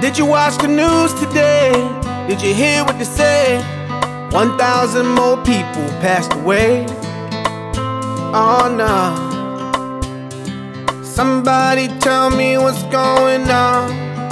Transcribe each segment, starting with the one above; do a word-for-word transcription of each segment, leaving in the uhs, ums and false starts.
Did you watch the news today? Did you hear what they say? One thousand more people passed away. Oh no. Somebody tell me what's going on.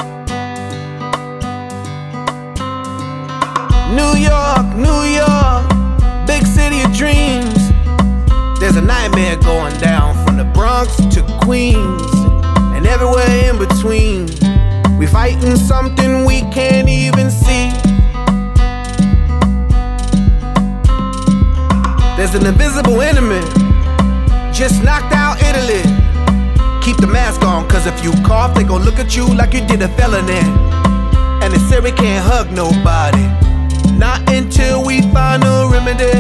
New York, New York, big city of dreams. There's a nightmare going down from the Bronx to Queens and everywhere in between. We fighting something we can't even see. There's an invisible enemy just knocked out Italy. Keep the mask on, cause if you cough, they gon' look at you like you did a felony. And they say we can't hug nobody, not until we find a remedy.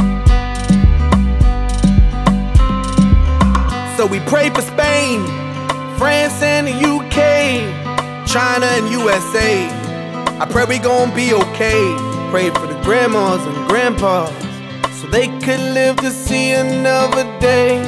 So we pray for Spain, France and the U K, China and U S A. I pray we gon' be okay. Pray for the grandmas and grandpas, so they could live to see another day.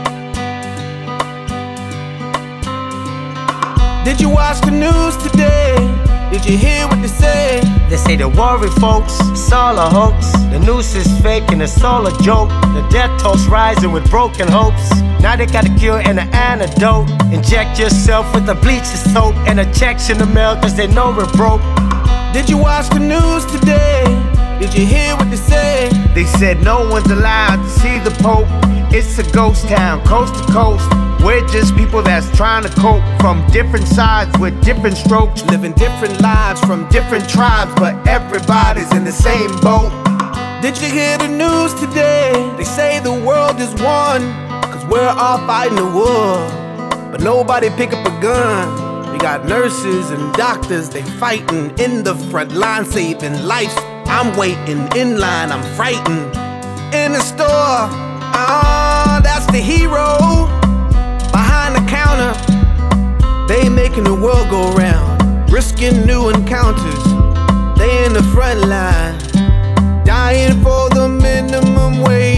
Did you watch the news today? Did you hear what they say? They say the worry folks, it's all a hoax. The news is fake and it's all a joke. The death toll's rising with broken hopes. Now they got a cure and an antidote. Inject yourself with a bleaching soap and a checks in the mail cause they know we're broke. Did you watch the news today? Did you hear what they say? They said no one's allowed to see the Pope. It's a ghost town, coast to coast. We're just people that's trying to cope from different sides with different strokes, living different lives from different tribes, but everybody's in the same boat. Did you hear the news today? They say the world is one, cause we're all fighting a war, but nobody pick up a gun. We got nurses and doctors, they fighting in the front line, saving lives. I'm waiting in line, I'm frightened. In the store, ah, that's the hero. Behind the counter, they making the world go round, risking new encounters. They in the front line, dying for the minimum wage.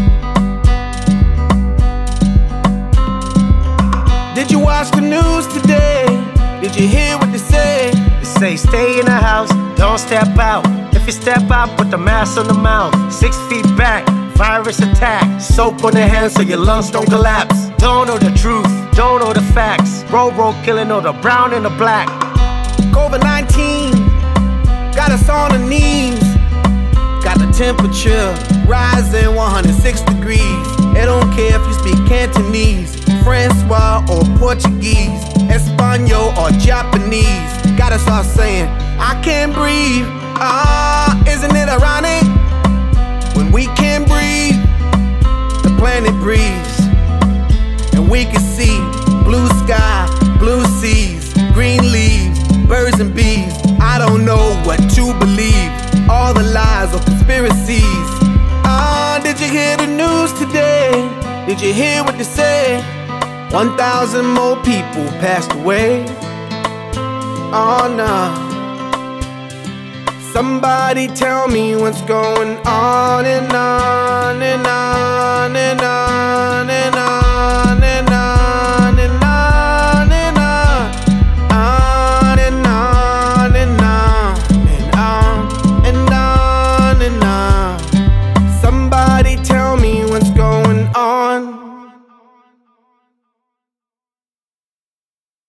Did you watch the news today? Did you hear what they say? They say stay in the house, don't step out. If you step out, put the mask on the mouth. Six feet back, virus attack. Soap on the hands so your lungs don't collapse. Don't know the truth, don't know the facts. Roll, roll, killing all the brown and the black. COVID nineteen got us on the knees. Got the temperature rising one hundred six degrees. They don't care if you speak Cantonese, Francois or Portuguese, Espanol or Japanese. Got us all saying, I can't breathe. Ah, isn't it ironic? When we can't breathe, the planet breathes. And we can see blue sky, blue seas, green leaves, birds and bees. I don't know what to believe, all the lies or conspiracies. Ah, did you hear the news today? Did you hear what they say? One thousand more people passed away. Oh no. Somebody tell me what's going on and on and on and on and on and on and on and on and on and on and on and on. Somebody tell me what's going on.